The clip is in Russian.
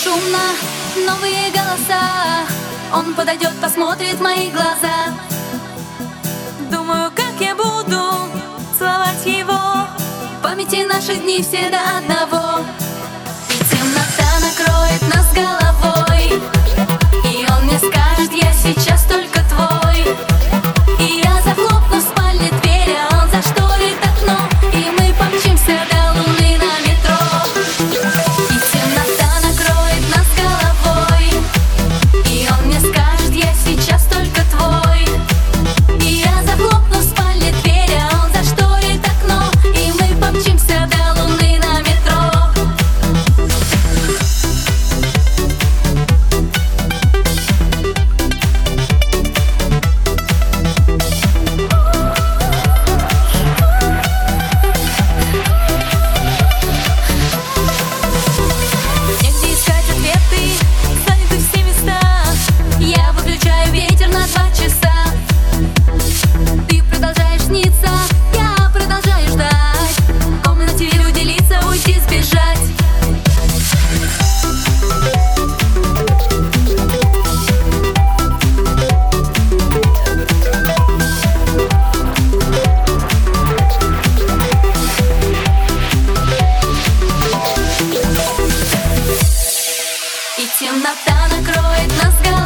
шумно, новые голоса. Он подойдет, посмотрит в мои глаза. Думаю, как я буду целовать его. В памяти наши дни все до одного. И темнота накроет нас головой, и он мне скажет: я сейчас только твой. И я захлопну в спальне дверь, а он зашторит окно, и мы помчимся до луны на метро. И темнота накроет нас головой, и он мне скажет: я сейчас только твой. И я захлопну в спальне дверь, а он зашторит окно, и мы помчимся до луны на метро. Негде искать ответы, заняты все места. Я выключаю ветер на 2 часа. Ты продолжаешь сниться, я продолжаю ждать. В комнате люди лица, уйти, сбежать. И темнота накроет нас головой.